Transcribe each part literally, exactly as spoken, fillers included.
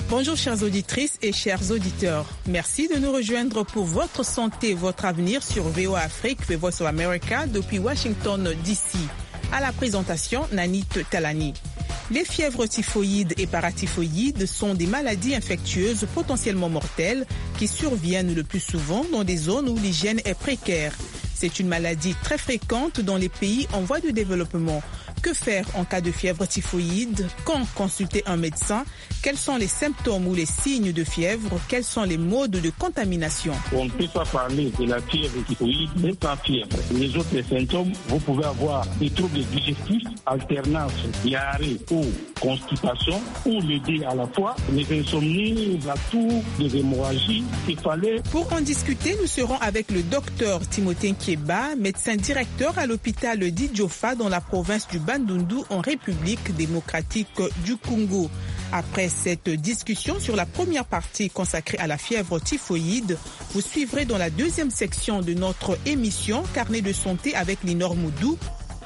Bonjour chères auditrices et chers auditeurs. Merci de nous rejoindre pour votre santé, votre avenir sur V O A Afrique, The Voice of America depuis Washington D C. À la présentation, Nanit Talani. Les fièvres typhoïdes et paratyphoïdes sont des maladies infectieuses potentiellement mortelles qui surviennent le plus souvent dans des zones où l'hygiène est précaire. C'est une maladie très fréquente dans les pays en voie de développement. Que faire en cas de fièvre typhoïde? Quand consulter un médecin? Quels sont les symptômes ou les signes de fièvre? Quels sont les modes de contamination? On ne peut pas parler de la fièvre typhoïde sans fièvre. Les autres symptômes, vous pouvez avoir des troubles digestifs, alternance, diarrhée ou constipation, ou les deux à la fois, les insomnies, la toux, les hémorragies, céphalées. Pour en discuter, nous serons avec le docteur Timothée Nkieba, médecin directeur à l'hôpital d'Idjofa dans la province du Bandundu en République démocratique du Congo. Après cette discussion sur la première partie consacrée à la fièvre typhoïde, vous suivrez dans la deuxième section de notre émission Carnet de santé avec Linor Moudou.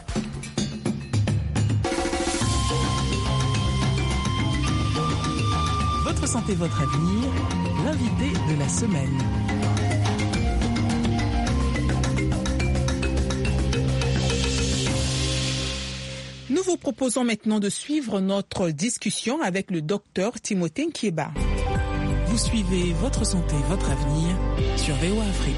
Votre santé, votre avenir, l'invité de la semaine. Nous vous proposons maintenant de suivre notre discussion avec le docteur Timothée Nkieba. Vous suivez votre santé, votre avenir sur V O A Afrique.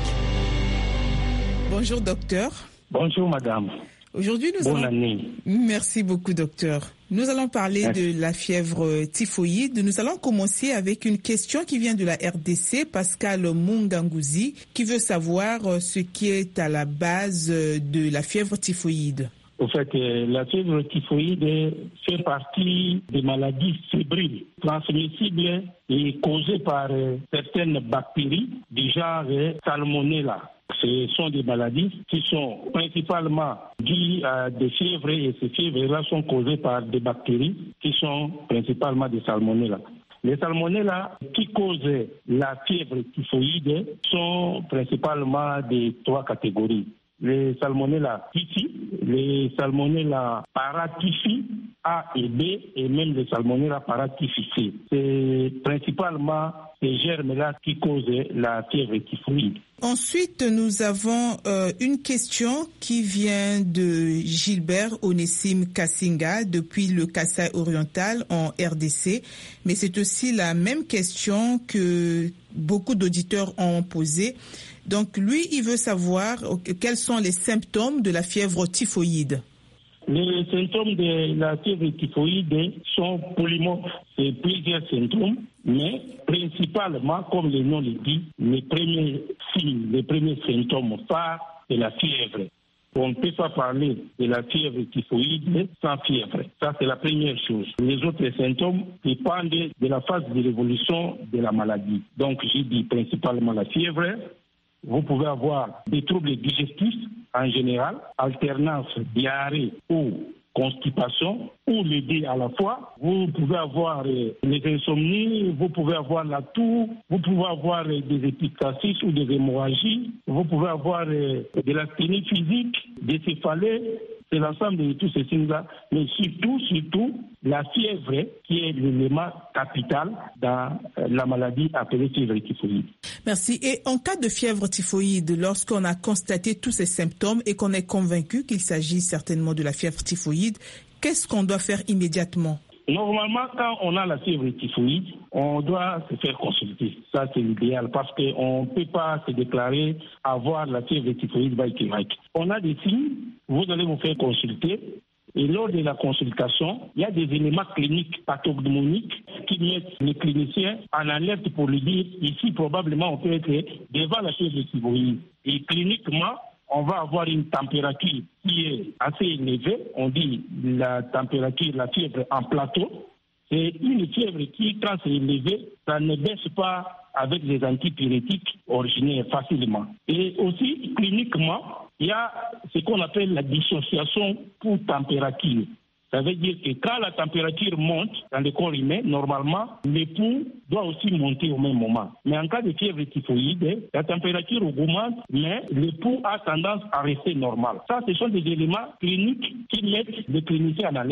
Bonjour docteur. Bonjour madame. Aujourd'hui, nous Bonne allons... année. Merci beaucoup docteur. Nous allons parler Merci. de la fièvre typhoïde. Nous allons commencer avec une question qui vient de la R D C, Pascal Mungangouzi, qui veut savoir ce qui est à la base de la fièvre typhoïde. En fait, la fièvre typhoïde fait partie des maladies fébriles, transmissibles et causées par certaines bactéries du genre Salmonella. Ce sont des maladies qui sont principalement dues à des fièvres et ces fièvres-là sont causées par des bactéries qui sont principalement des Salmonella. Les Salmonella qui causent la fièvre typhoïde sont principalement de trois catégories. Les Salmonella typhi, les Salmonella paratyphi A et B et même les Salmonella paratyphi C. C'est principalement ces germes-là qui causent la fièvre typhoïde. Ensuite, nous avons euh, une question qui vient de Gilbert Onessim Kassinga depuis le Kasaï oriental en R D C. Mais c'est aussi la même question que beaucoup d'auditeurs ont posée. Donc lui, il veut savoir quels sont les symptômes de la fièvre typhoïde. Les symptômes de la fièvre typhoïde sont polymorphes. C'est plusieurs symptômes, mais principalement, comme le nom le dit, les premiers signes, les premiers symptômes phares de la fièvre. On ne peut pas parler de la fièvre typhoïde sans fièvre. Ça, c'est la première chose. Les autres symptômes dépendent de la phase de l'évolution de la maladie. Donc, j'ai dit principalement la fièvre. Vous pouvez avoir des troubles digestifs en général, alternance, diarrhée ou constipation, ou les deux à la fois. Vous pouvez avoir euh, les insomnies, vous pouvez avoir la toux, vous pouvez avoir euh, des épistaxis ou des hémorragies, vous pouvez avoir euh, de l'asthénie physique, des céphalées. C'est l'ensemble de tous ces signes-là, mais surtout, surtout, la fièvre qui est l'élément capital dans la maladie appelée fièvre typhoïde. Merci. Et en cas de fièvre typhoïde, lorsqu'on a constaté tous ces symptômes et qu'on est convaincu qu'il s'agit certainement de la fièvre typhoïde, qu'est-ce qu'on doit faire immédiatement? Normalement, quand on a la fièvre typhoïde, on doit se faire consulter. Ça, c'est l'idéal parce qu'on ne peut pas se déclarer avoir la fièvre typhoïde by Québec. On a des signes, vous allez vous faire consulter. Et lors de la consultation, il y a des éléments cliniques pathognomoniques qui mettent les cliniciens en alerte pour lui dire ici, probablement, on peut être devant la fièvre typhoïde. Et cliniquement, on va avoir une température qui est assez élevée. On dit la température, la fièvre en plateau. C'est une fièvre qui, quand c'est élevé, ça ne baisse pas avec les antipyrétiques originaires facilement. Et aussi, cliniquement, il y a ce qu'on appelle la dissociation pour température. Ça veut dire que quand la température monte dans le corps humain, normalement, le pouls doit aussi monter au même moment. Mais en cas de fièvre typhoïde, la température augmente, mais le pouls a tendance à rester normal. Ça, ce sont des éléments cliniques qui mettent le clinicien en alerte.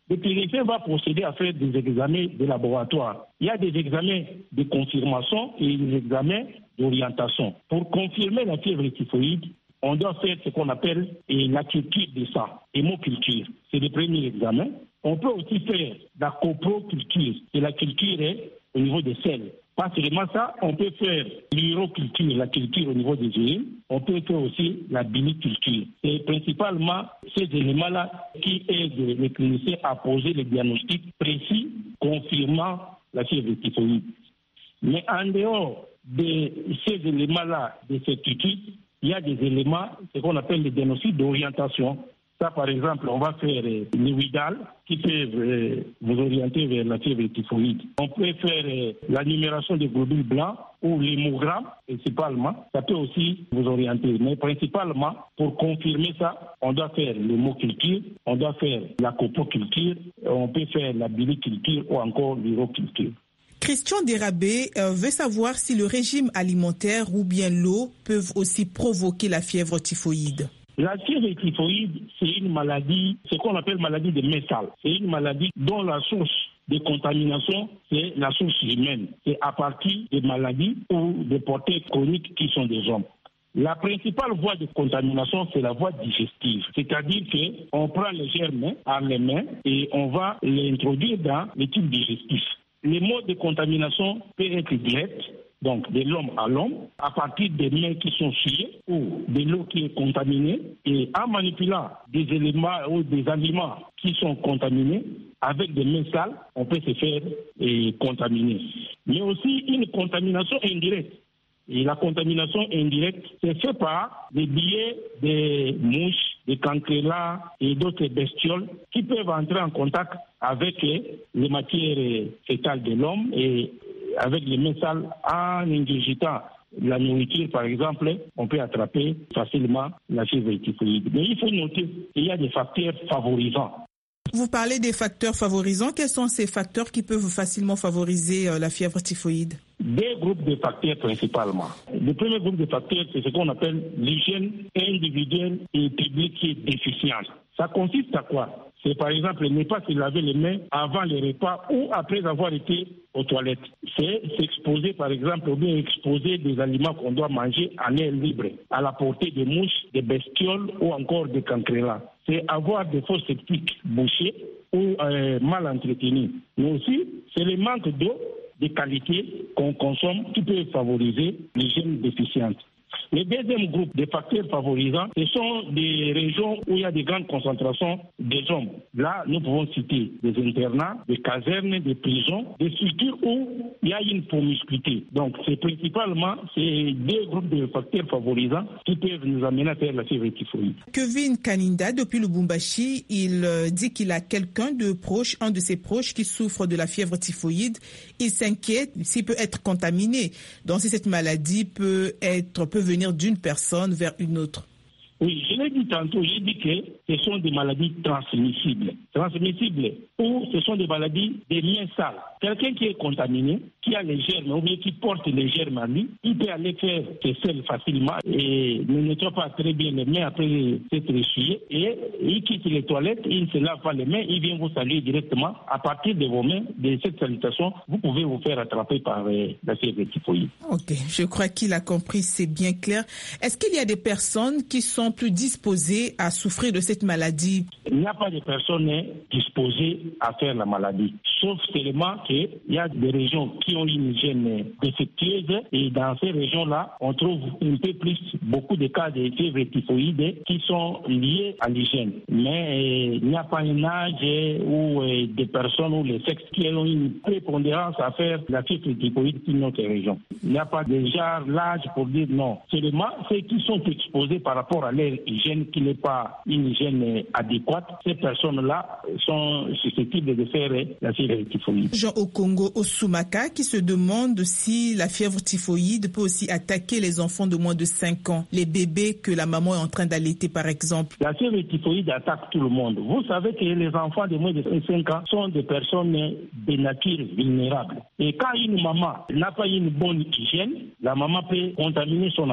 le pédicure va procéder à faire des examens de laboratoire. Il y a des examens de confirmation et des examens d'orientation. Pour confirmer la fièvre typhoïde, on doit faire ce qu'on appelle la culture de sang, hémoculture. C'est le premier examen. On peut aussi faire la coproculture, c'est la culture au niveau des selles. Pas seulement ça, on peut faire l'uroculture, la culture au niveau des urines. On peut faire aussi la biliculture. C'est principalement ces éléments-là qui aident les cliniciens à poser les diagnostics précis confirmant la fièvre typhoïde. Mais en dehors de ces éléments-là de certitude, il y a des éléments, ce qu'on appelle les diagnostics d'orientation. Ça, par exemple, on va faire euh, le Widal qui peut euh, vous orienter vers la fièvre typhoïde. On peut faire euh, la numération des globules blancs ou l'hémogramme, principalement. Ça peut aussi vous orienter. Mais principalement, pour confirmer ça, on doit faire l'hémoculture, on doit faire la coproculture, on peut faire la biliculture ou encore l'uroculture. Christian Dérabé euh, veut savoir si le régime alimentaire ou bien l'eau peuvent aussi provoquer la fièvre typhoïde. La fièvre typhoïde, c'est une maladie, ce qu'on appelle maladie de Messal. C'est une maladie dont la source de contamination, c'est la source humaine. C'est à partir des maladies ou des porteurs chroniques qui sont des hommes. La principale voie de contamination, c'est la voie digestive. C'est-à-dire qu'on prend les germes à les mains et on va les introduire dans les tubes digestifs. Les modes de contamination peuvent être directs, donc de l'homme à l'homme, à partir des mains qui sont souillées ou de l'eau qui est contaminée. Et en manipulant des éléments ou des aliments qui sont contaminés, avec des mains sales, on peut se faire eh, contaminer. Mais aussi une contamination indirecte. Et la contamination indirecte, c'est fait par des billets des mouches, des cancrelats et d'autres bestioles qui peuvent entrer en contact avec les matières fétales de l'homme et avec les mains sales en ingurgitant la nourriture, par exemple, on peut attraper facilement la fièvre typhoïde. Mais il faut noter qu'il y a des facteurs favorisants. Vous parlez des facteurs favorisants. Quels sont ces facteurs qui peuvent facilement favoriser la fièvre typhoïde? Deux groupes de facteurs principalement. Le premier groupe de facteurs, c'est ce qu'on appelle l'hygiène individuelle et publique qui est déficiente. Ça consiste à quoi? C'est par exemple ne pas se laver les mains avant les repas ou après avoir été aux toilettes. C'est s'exposer par exemple ou bien exposer des aliments qu'on doit manger en air libre, à la portée des mouches, des bestioles ou encore des cancrelats. C'est avoir des fosses septiques bouchées ou euh, mal entretenues. Mais aussi, c'est le manque d'eau de qualité qu'on consomme qui peut favoriser l'hygiène déficiente. Le deuxième groupe de facteurs favorisants, ce sont des régions où il y a des grandes concentrations des hommes. Là, nous pouvons citer des internats, des casernes, des prisons, des structures où il y a une promiscuité. Donc, c'est principalement ces deux groupes de facteurs favorisants qui peuvent nous amener à faire la fièvre typhoïde. Kevin Kaninda, depuis le Lubumbashi, il dit qu'il a quelqu'un de proche, un de ses proches qui souffre de la fièvre typhoïde. Il s'inquiète s'il peut être contaminé. Donc, si cette maladie peut être, peut venir d'une personne vers une autre. Oui, je l'ai dit tantôt, j'ai dit que ce sont des maladies transmissibles. Transmissibles ou ce sont des maladies des liens sales. Quelqu'un qui est contaminé, qui a les germes ou bien qui porte les germes à lui, il peut aller faire ses selles facilement et ne nettoie pas très bien les mains après s'être essuyé et il quitte les toilettes, il ne se lave pas les mains, il vient vous saluer directement. À partir de vos mains, de cette salutation, vous pouvez vous faire attraper par euh, la fièvre typhoïde. Ok, je crois qu'il a compris, c'est bien clair. Est-ce qu'il y a des personnes qui sont plus disposées à souffrir de cette maladie? Il n'y a pas de personnes disposées à faire la maladie, sauf seulement qu'il y a des régions qui ont une hygiène défectueuse et dans ces régions-là, on trouve un peu plus beaucoup de cas de fièvre typhoïde qui sont liés à l'hygiène. Mais euh, il n'y a pas un âge ou euh, des personnes ou les sexes qui ont une prépondérance à faire la fièvre typhoïde dans notre région. Il n'y a pas déjà l'âge pour dire non. Seulement ceux qui sont exposés par rapport à leur hygiène qui n'est pas une hygiène adéquate, ces personnes-là sont susceptibles de faire la fièvre typhoïde. Jean Okongo Osumaka qui se demande si la fièvre typhoïde peut aussi attaquer les enfants de moins de cinq ans, les bébés que la maman est en train d'allaiter par exemple. La fièvre typhoïde attaque tout le monde. Vous savez que les enfants de moins de cinq ans sont des personnes de nature vulnérable. Et quand une maman n'a pas une bonne hygiène, la maman peut contaminer son enfant.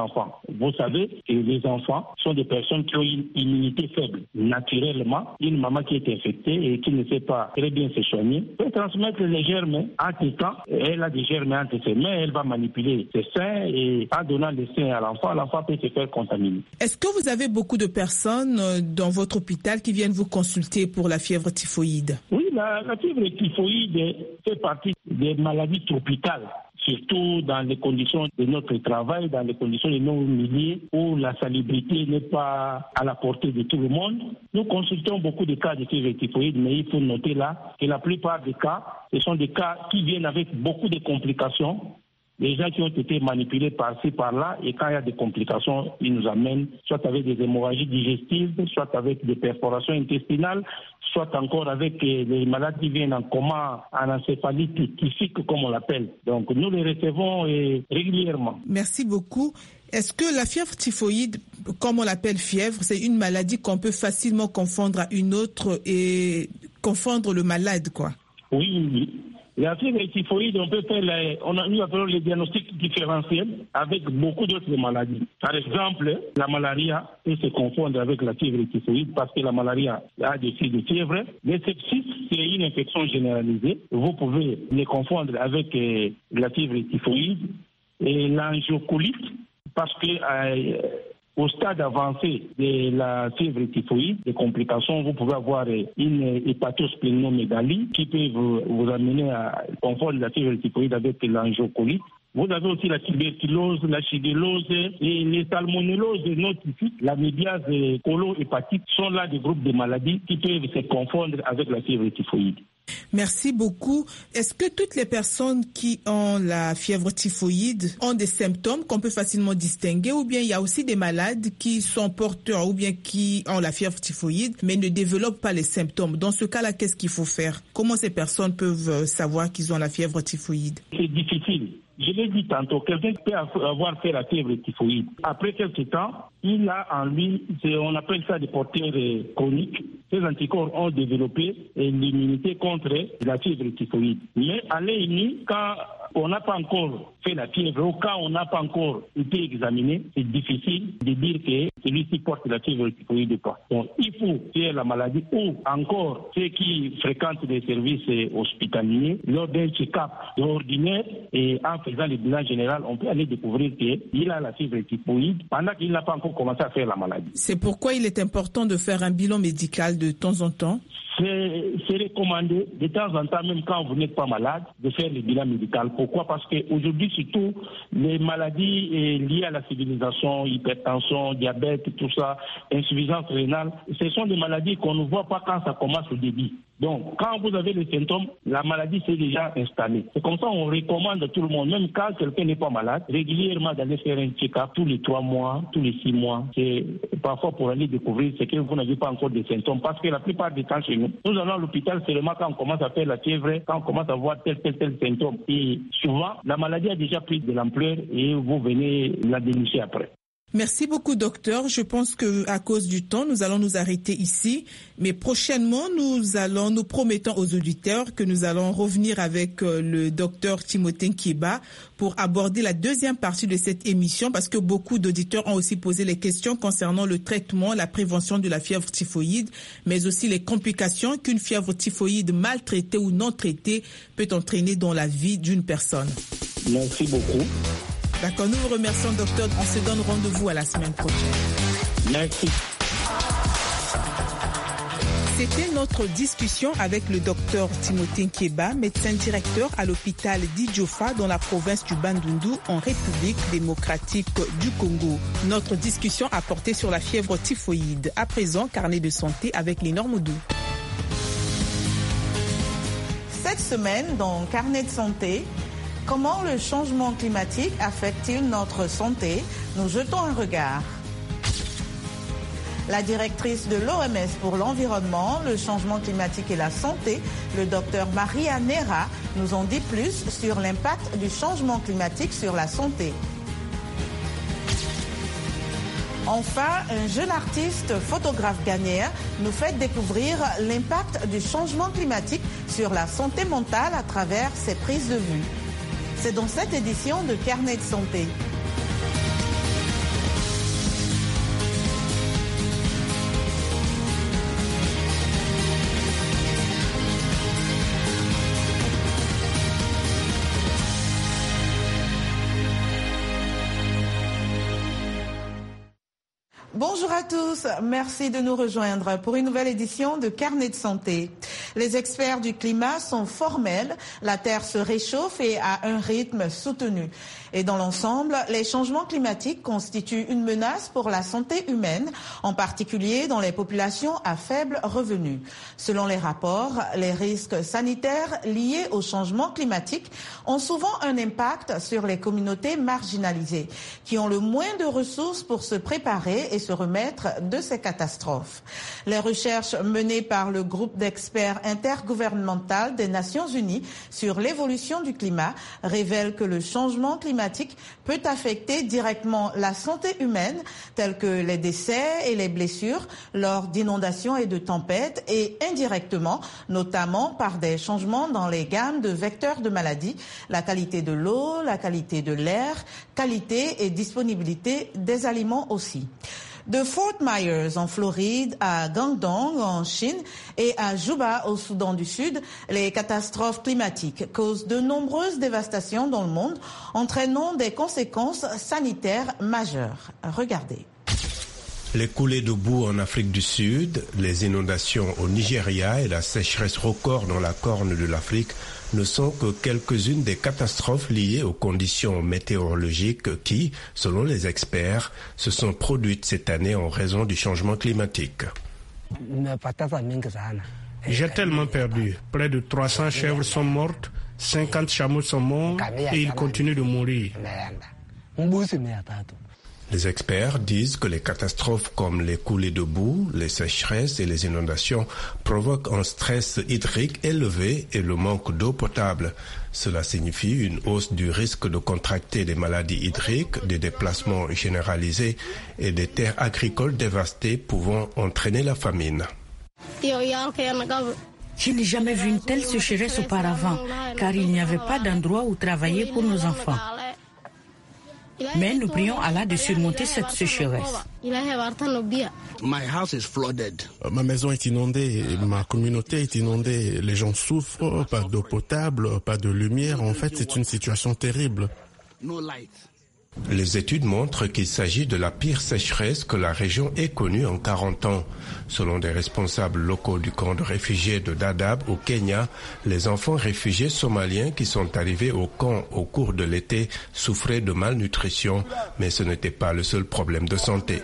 vous savez que les enfants sont des personnes qui ont une immunité faible. Naturellement, une maman qui est infectée et qui ne sait pas très bien se soigner peut transmettre les germes entre temps. Elle a des germes entre ses mains, elle va manipuler ses seins et en donnant les seins à l'enfant, l'enfant peut se faire contaminer. Est-ce que vous avez beaucoup de personnes dans votre hôpital qui viennent vous consulter pour la fièvre typhoïde? Oui, la, la fièvre typhoïde fait partie des maladies tropicales, surtout dans les conditions de notre travail, dans les conditions de nos milieux où la salubrité n'est pas à la portée de tout le monde. Nous consultons beaucoup de cas de fièvre typhoïde, mais il faut noter là que la plupart des cas, ce sont des cas qui viennent avec beaucoup de complications. Les gens qui ont été manipulés par-ci, par-là, et quand il y a des complications, ils nous amènent soit avec des hémorragies digestives, soit avec des perforations intestinales, soit encore avec les malades qui viennent en coma, en encéphalite typhique, comme on l'appelle. Donc nous les recevons et régulièrement. Merci beaucoup. Est-ce que la fièvre typhoïde, comme on l'appelle fièvre, c'est une maladie qu'on peut facilement confondre à une autre et confondre le malade, quoi? Oui, oui. La fièvre typhoïde, on peut faire les, on a, nous appelons les diagnostics différentiels avec beaucoup d'autres maladies. Par exemple, la malaria peut se confondre avec la fièvre typhoïde parce que la malaria a des signes de fièvre. Le sepsis, c'est une infection généralisée. Vous pouvez les confondre avec euh, la fièvre typhoïde et l'angiocolite parce que euh, au stade avancé de la fièvre typhoïde, des complications, vous pouvez avoir une hépatosplénomégalie qui peut vous, vous amener à confondre la fièvre typhoïde avec l'angiocolite. Vous avez aussi la tuberculose, la shigellose et les salmonelloses non typiques, la mébiase et colo-hépatite sont là des groupes de maladies qui peuvent se confondre avec la fièvre typhoïde. Merci beaucoup. Est-ce que toutes les personnes qui ont la fièvre typhoïde ont des symptômes qu'on peut facilement distinguer ou bien il y a aussi des malades qui sont porteurs ou bien qui ont la fièvre typhoïde mais ne développent pas les symptômes? Dans ce cas-là, qu'est-ce qu'il faut faire? Comment ces personnes peuvent savoir qu'ils ont la fièvre typhoïde? C'est difficile. Je l'ai dit tantôt, quelqu'un peut avoir fait la fièvre typhoïde. Après quelques temps, il a en lui, on appelle ça des porteurs chroniques. Ces anticorps ont développé l'immunité contre la fièvre typhoïde. Mais à l'œil nu, quand on n'a pas encore fait la fièvre ou quand on n'a pas encore été examiné, c'est difficile de dire que celui-ci porte la fièvre typhoïde ou pas. Donc, il faut faire la maladie ou encore ceux qui fréquentent des services hospitaliers lors d'un check-up ordinaire et en faisant le bilan général, on peut aller découvrir qu'il a la fièvre typhoïde pendant qu'il n'a pas encore commencé à faire la maladie. C'est pourquoi il est important de faire un bilan médical de temps en temps? C'est, c'est recommandé de temps en temps, même quand vous n'êtes pas malade, de faire le bilan médical. Pourquoi? Parce qu'aujourd'hui, surtout, les maladies liées à la civilisation, hypertension, diabète, tout ça, insuffisance rénale, ce sont des maladies qu'on ne voit pas quand ça commence au début. Donc, quand vous avez les symptômes, la maladie s'est déjà installée. C'est comme ça qu'on recommande à tout le monde, même quand quelqu'un n'est pas malade, régulièrement d'aller faire un check-up tous les trois mois, tous les six mois. C'est parfois pour aller découvrir ce que vous n'avez pas encore de symptômes. Parce que la plupart des temps chez nous, nous allons à l'hôpital seulement quand on commence à faire la fièvre, quand on commence à voir tel, tel, tel symptôme. Et souvent, la maladie a déjà pris de l'ampleur et vous venez la dénicher après. Merci beaucoup, docteur. Je pense que à cause du temps, nous allons nous arrêter ici. Mais prochainement, nous allons, nous promettons aux auditeurs que nous allons revenir avec le docteur Timothée Nkieba pour aborder la deuxième partie de cette émission parce que beaucoup d'auditeurs ont aussi posé les questions concernant le traitement, la prévention de la fièvre typhoïde, mais aussi les complications qu'une fièvre typhoïde mal traitée ou non traitée peut entraîner dans la vie d'une personne. Merci beaucoup. D'accord, nous vous remercions, docteur. On se donne rendez-vous à la semaine prochaine. Merci. C'était notre discussion avec le docteur Timothée Nkieba, médecin directeur à l'hôpital d'Idjofa dans la province du Bandundu en République démocratique du Congo. Notre discussion a porté sur la fièvre typhoïde. À présent, carnet de santé avec Lénore Moudou. Cette semaine, dans Carnet de santé, comment le changement climatique affecte-t-il notre santé? Nous jetons un regard. La directrice de l'O M S pour l'environnement, le changement climatique et la santé, le docteur Maria Nera, nous en dit plus sur l'impact du changement climatique sur la santé. Enfin, un jeune artiste photographe ghanéen nous fait découvrir l'impact du changement climatique sur la santé mentale à travers ses prises de vue. C'est dans cette édition de Carnet de santé. Bonjour à tous, merci de nous rejoindre pour une nouvelle édition de Carnet de santé. Les experts du climat sont formels, la Terre se réchauffe et à un rythme soutenu. Et dans l'ensemble, les changements climatiques constituent une menace pour la santé humaine, en particulier dans les populations à faible revenu. Selon les rapports, les risques sanitaires liés au changement climatique ont souvent un impact sur les communautés marginalisées, qui ont le moins de ressources pour se préparer et se remettre de ces catastrophes. Les recherches menées par le groupe d'experts intergouvernemental des Nations Unies sur l'évolution du climat révèlent que le changement climatique peut affecter directement la santé humaine, tels que les décès et les blessures lors d'inondations et de tempêtes, et indirectement, notamment par des changements dans les gammes de vecteurs de maladies, la qualité de l'eau, la qualité de l'air, qualité et disponibilité des aliments aussi. De Fort Myers en Floride à Guangdong en Chine et à Juba au Soudan du Sud, les catastrophes climatiques causent de nombreuses dévastations dans le monde, entraînant des conséquences sanitaires majeures. Regardez. Les coulées de boue en Afrique du Sud, les inondations au Nigeria et la sécheresse record dans la corne de l'Afrique ne sont que quelques-unes des catastrophes liées aux conditions météorologiques qui, selon les experts, se sont produites cette année en raison du changement climatique. J'ai tellement perdu. Près de trois cents chèvres sont mortes, cinquante chameaux sont morts et ils continuent de mourir. Les experts disent que les catastrophes comme les coulées de boue, les sécheresses et les inondations provoquent un stress hydrique élevé et le manque d'eau potable. Cela signifie une hausse du risque de contracter des maladies hydriques, des déplacements généralisés et des terres agricoles dévastées pouvant entraîner la famine. Je n'ai jamais vu une telle sécheresse auparavant, car il n'y avait pas d'endroit où travailler pour nos enfants. Mais nous prions Allah de surmonter cette sécheresse. Ma maison est inondée, ma communauté est inondée, les gens souffrent, pas d'eau potable, pas de lumière. En fait, c'est une situation terrible. Les études montrent qu'il s'agit de la pire sécheresse que la région ait connue en quarante ans. Selon des responsables locaux du camp de réfugiés de Dadaab au Kenya, les enfants réfugiés somaliens qui sont arrivés au camp au cours de l'été souffraient de malnutrition, mais ce n'était pas le seul problème de santé.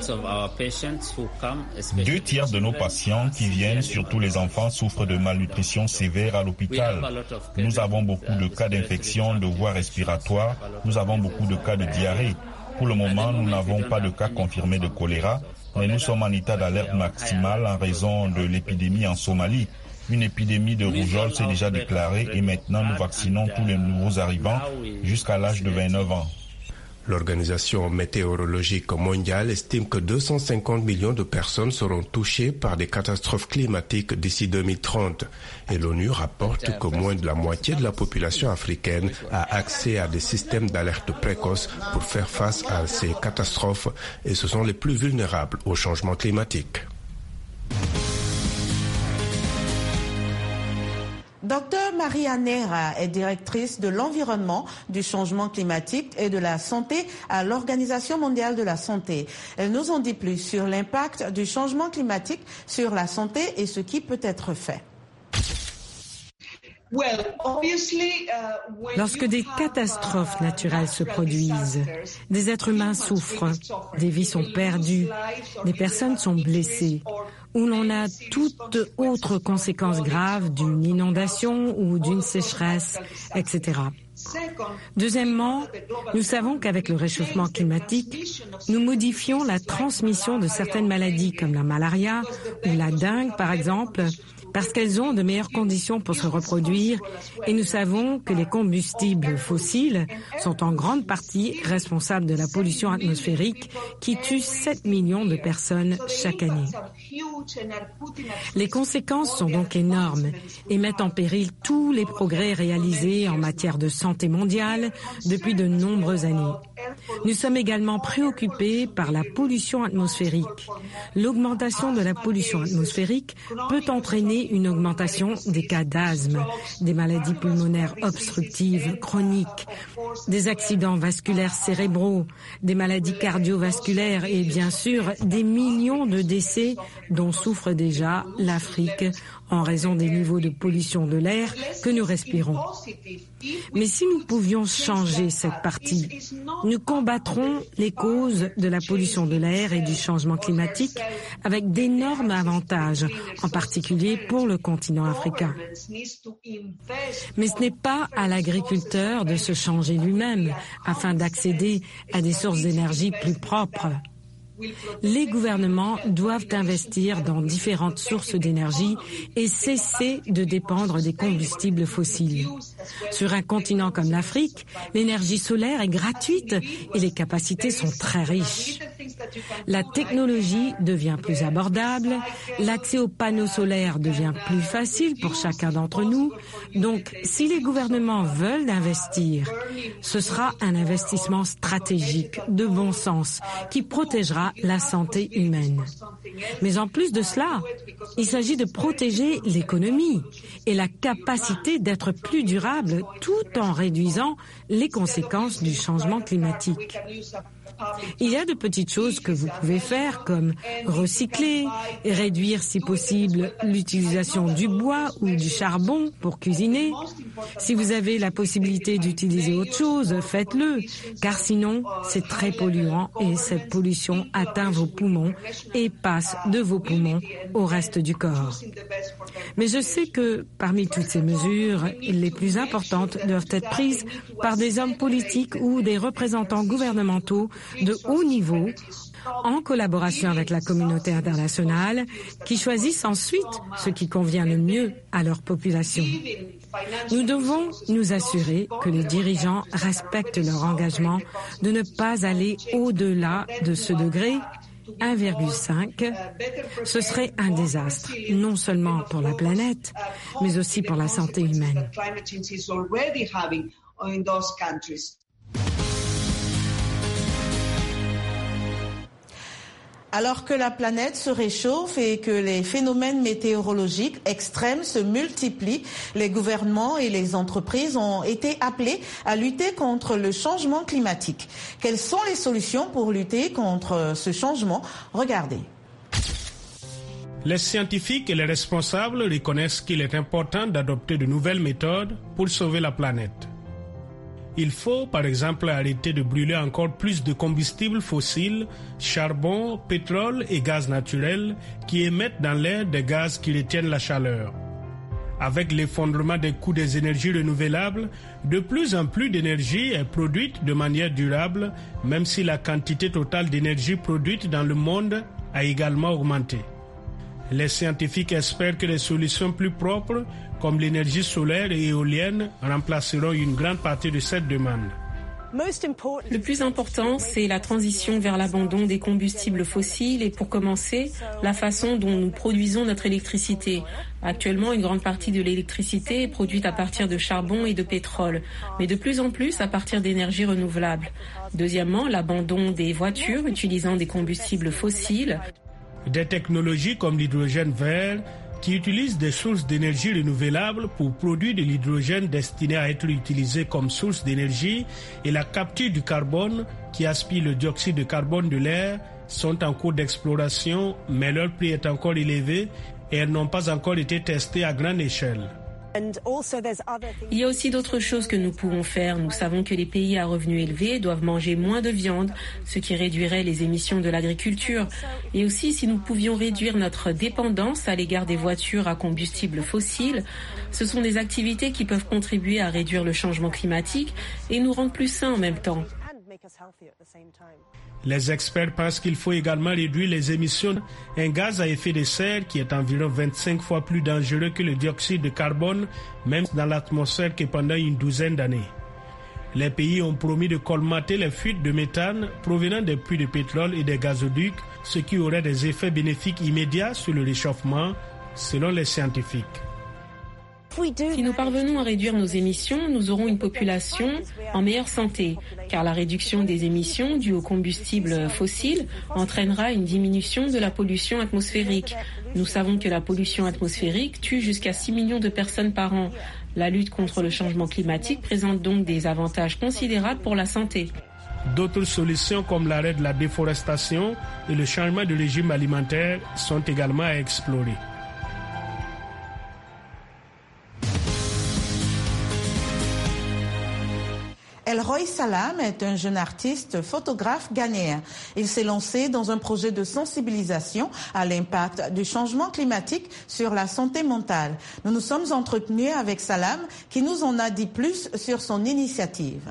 Deux tiers de nos patients qui viennent, surtout les enfants, souffrent de malnutrition sévère à l'hôpital. Nous avons beaucoup de cas d'infection de voies respiratoires, nous avons beaucoup de cas de diarrhée. Pour le moment, nous n'avons pas de cas confirmés de choléra, mais nous sommes en état d'alerte maximale en raison de l'épidémie en Somalie. Une épidémie de rougeole s'est déjà déclarée et maintenant nous vaccinons tous les nouveaux arrivants jusqu'à l'âge de vingt-neuf ans. L'Organisation météorologique mondiale estime que deux cent cinquante millions de personnes seront touchées par des catastrophes climatiques d'ici deux mille trente. Et l'ONU rapporte que moins de la moitié de la population africaine a accès à des systèmes d'alerte précoce pour faire face à ces catastrophes et ce sont les plus vulnérables au changement climatique. Docteur Maria Neira est directrice de l'environnement, du changement climatique et de la santé à l'Organisation mondiale de la santé. Elle nous en dit plus sur l'impact du changement climatique sur la santé et ce qui peut être fait. Lorsque des catastrophes naturelles se produisent, des êtres humains souffrent, des vies sont perdues, des personnes sont blessées, où l'on a toute autre conséquence grave d'une inondation ou d'une sécheresse, et cetera. Deuxièmement, nous savons qu'avec le réchauffement climatique, nous modifions la transmission de certaines maladies comme la malaria ou la dengue, par exemple, parce qu'elles ont de meilleures conditions pour se reproduire et nous savons que les combustibles fossiles sont en grande partie responsables de la pollution atmosphérique qui tue sept millions de personnes chaque année. Les conséquences sont donc énormes et mettent en péril tous les progrès réalisés en matière de santé mondiale depuis de nombreuses années. Nous sommes également préoccupés par la pollution atmosphérique. L'augmentation de la pollution atmosphérique peut entraîner une augmentation des cas d'asthme, des maladies pulmonaires obstructives chroniques, des accidents vasculaires cérébraux, des maladies cardiovasculaires et bien sûr des millions de décès dont souffre déjà l'Afrique en raison des niveaux de pollution de l'air que nous respirons. Mais si nous pouvions changer cette partie, nous combattrons les causes de la pollution de l'air et du changement climatique avec d'énormes avantages, en particulier pour le continent africain. Mais ce n'est pas à l'agriculteur de se changer lui-même afin d'accéder à des sources d'énergie plus propres. Les gouvernements doivent investir dans différentes sources d'énergie et cesser de dépendre des combustibles fossiles. Sur un continent comme l'Afrique, l'énergie solaire est gratuite et les capacités sont très riches. La technologie devient plus abordable, l'accès aux panneaux solaires devient plus facile pour chacun d'entre nous. Donc, si les gouvernements veulent investir, ce sera un investissement stratégique, de bon sens, qui protégera la santé humaine. Mais en plus de cela, il s'agit de protéger l'économie et la capacité d'être plus durable tout en réduisant les conséquences du changement climatique. Il y a de petites choses que vous pouvez faire comme recycler, réduire si possible l'utilisation du bois ou du charbon pour cuisiner. Si vous avez la possibilité d'utiliser autre chose, faites-le, car sinon c'est très polluant et cette pollution atteint vos poumons et passe de vos poumons au reste du corps. Mais je sais que parmi toutes ces mesures, les plus importantes doivent être prises par des hommes politiques ou des représentants gouvernementaux de haut niveau, en collaboration avec la communauté internationale, qui choisissent ensuite ce qui convient le mieux à leur population. Nous devons nous assurer que les dirigeants respectent leur engagement de ne pas aller au-delà de ce degré un virgule cinq. Ce serait un désastre, non seulement pour la planète, mais aussi pour la santé humaine. Alors que la planète se réchauffe et que les phénomènes météorologiques extrêmes se multiplient, les gouvernements et les entreprises ont été appelés à lutter contre le changement climatique. Quelles sont les solutions pour lutter contre ce changement? Regardez. Les scientifiques et les responsables reconnaissent qu'il est important d'adopter de nouvelles méthodes pour sauver la planète. Il faut, par exemple, arrêter de brûler encore plus de combustibles fossiles, charbon, pétrole et gaz naturel qui émettent dans l'air des gaz qui retiennent la chaleur. Avec l'effondrement des coûts des énergies renouvelables, de plus en plus d'énergie est produite de manière durable, même si la quantité totale d'énergie produite dans le monde a également augmenté. Les scientifiques espèrent que les solutions plus propres, comme l'énergie solaire et éolienne, remplaceront une grande partie de cette demande. Le plus important, c'est la transition vers l'abandon des combustibles fossiles et pour commencer, la façon dont nous produisons notre électricité. Actuellement, une grande partie de l'électricité est produite à partir de charbon et de pétrole, mais de plus en plus à partir d'énergies renouvelables. Deuxièmement, l'abandon des voitures utilisant des combustibles fossiles. Des technologies comme l'hydrogène vert, qui utilisent des sources d'énergie renouvelables pour produire de l'hydrogène destiné à être utilisé comme source d'énergie, et la capture du carbone, qui aspire le dioxyde de carbone de l'air, sont en cours d'exploration, mais leur prix est encore élevé et elles n'ont pas encore été testées à grande échelle. Il y a aussi d'autres choses que nous pouvons faire. Nous savons que les pays à revenus élevés doivent manger moins de viande, ce qui réduirait les émissions de l'agriculture. Et aussi, si nous pouvions réduire notre dépendance à l'égard des voitures à combustible fossile, ce sont des activités qui peuvent contribuer à réduire le changement climatique et nous rendre plus sains en même temps. Les experts pensent qu'il faut également réduire les émissions d'un gaz à effet de serre qui est environ vingt-cinq fois plus dangereux que le dioxyde de carbone, même dans l'atmosphère que pendant une douzaine d'années. Les pays ont promis de colmater les fuites de méthane provenant des puits de pétrole et des gazoducs ce qui aurait des effets bénéfiques immédiats sur le réchauffement, selon les scientifiques. Si nous parvenons à réduire nos émissions, nous aurons une population en meilleure santé, car la réduction des émissions dues aux combustibles fossiles entraînera une diminution de la pollution atmosphérique. Nous savons que la pollution atmosphérique tue jusqu'à six millions de personnes par an. La lutte contre le changement climatique présente donc des avantages considérables pour la santé. D'autres solutions comme l'arrêt de la déforestation et le changement de régime alimentaire sont également à explorer. Elroy Salam est un jeune artiste photographe ghanéen. Il s'est lancé dans un projet de sensibilisation à l'impact du changement climatique sur la santé mentale. Nous nous sommes entretenus avec Salam qui nous en a dit plus sur son initiative.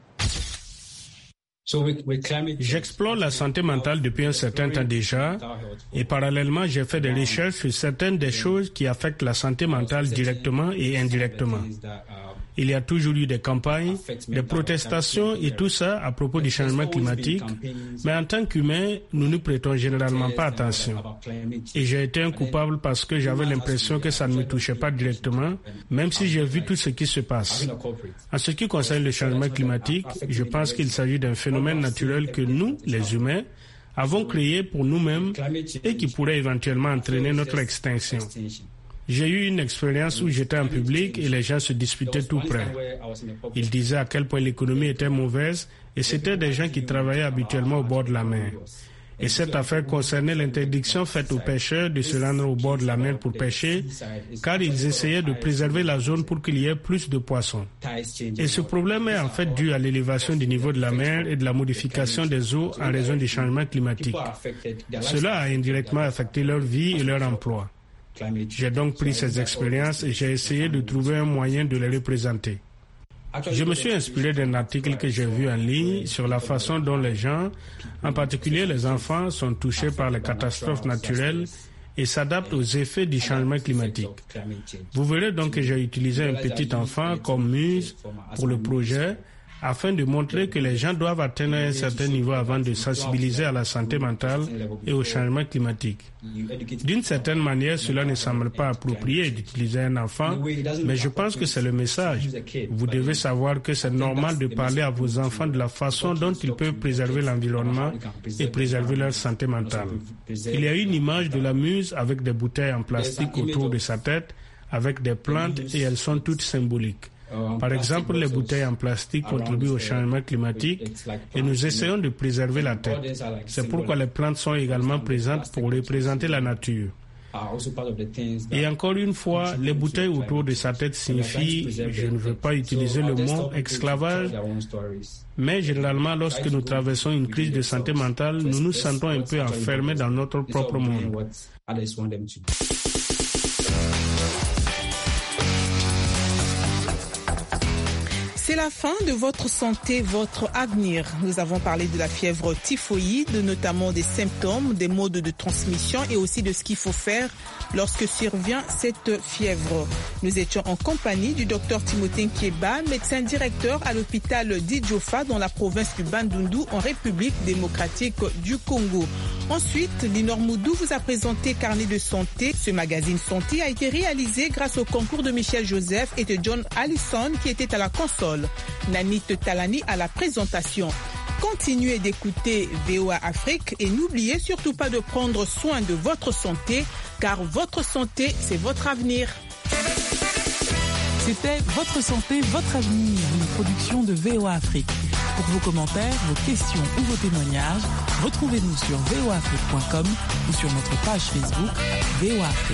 J'explore la santé mentale depuis un certain temps déjà et parallèlement j'ai fait des recherches sur certaines des choses qui affectent la santé mentale directement et indirectement. Il y a toujours eu des campagnes, des protestations et tout ça à propos du changement climatique, mais en tant qu'humain, nous ne prêtons généralement pas attention. Et j'ai été un coupable parce que j'avais l'impression que ça ne me touchait pas directement, même si j'ai vu tout ce qui se passe. En ce qui concerne le changement climatique, je pense qu'il s'agit d'un phénomène naturel que nous, les humains, avons créé pour nous-mêmes et qui pourrait éventuellement entraîner notre extinction. J'ai eu une expérience où j'étais en public et les gens se disputaient tout près. Ils disaient à quel point l'économie était mauvaise et c'était des gens qui travaillaient habituellement au bord de la mer. Et cette affaire concernait l'interdiction faite aux pêcheurs de se rendre au bord de la mer pour pêcher, car ils essayaient de préserver la zone pour qu'il y ait plus de poissons. Et ce problème est en fait dû à l'élévation du niveau de la mer et de la modification des eaux en raison du changement climatique. Cela a indirectement affecté leur vie et leur emploi. J'ai donc pris ces expériences et j'ai essayé de trouver un moyen de les représenter. Je me suis inspiré d'un article que j'ai vu en ligne sur la façon dont les gens, en particulier les enfants, sont touchés par les catastrophes naturelles et s'adaptent aux effets du changement climatique. Vous verrez donc que j'ai utilisé un petit enfant comme muse pour le projet, afin de montrer que les gens doivent atteindre un certain niveau avant de sensibiliser à la santé mentale et au changement climatique. D'une certaine manière, cela ne semble pas approprié d'utiliser un enfant, mais je pense que c'est le message. Vous devez savoir que c'est normal de parler à vos enfants de la façon dont ils peuvent préserver l'environnement et préserver leur santé mentale. Il y a une image de la muse avec des bouteilles en plastique autour de sa tête, avec des plantes et elles sont toutes symboliques. Par exemple, les bouteilles en plastique contribuent au changement climatique et nous essayons de préserver la tête. C'est pourquoi les plantes sont également présentes pour représenter la nature. Et encore une fois, les bouteilles autour de sa tête signifient, je ne veux pas utiliser le mot esclavage, mais généralement lorsque nous traversons une crise de santé mentale, nous nous sentons un peu enfermés dans notre propre monde. C'est la fin de Votre santé, votre avenir. Nous avons parlé de la fièvre typhoïde, notamment des symptômes, des modes de transmission et aussi de ce qu'il faut faire lorsque survient cette fièvre. Nous étions en compagnie du docteur Timothée Nkieba, médecin directeur à l'hôpital d'Idjofa dans la province du Bandundu en République démocratique du Congo. Ensuite, Linor Moudou vous a présenté Carnet de santé. Ce magazine santé a été réalisé grâce au concours de Michel Joseph et de John Allison qui était à la console. Nanit Talani à la présentation. Continuez d'écouter V O A Afrique et n'oubliez surtout pas de prendre soin de votre santé, car votre santé, c'est votre avenir. C'était Votre santé, votre avenir, une production de V O A Afrique. Pour vos commentaires, vos questions ou vos témoignages, retrouvez-nous sur v o afrique point com ou sur notre page Facebook V O A Afrique.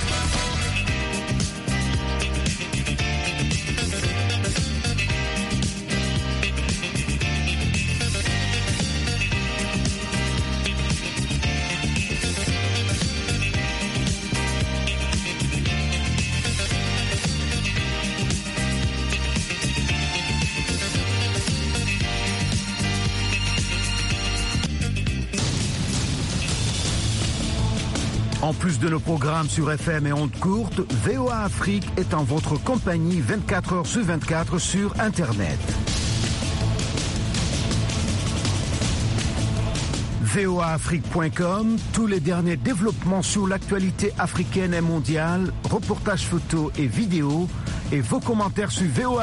En plus de nos programmes sur F M et ondes courtes, V O A Afrique est en votre compagnie vingt-quatre heures sur vingt-quatre sur Internet. V O A Afrique point com, tous les derniers développements sur l'actualité africaine et mondiale, reportages photos et vidéos, et vos commentaires sur V O A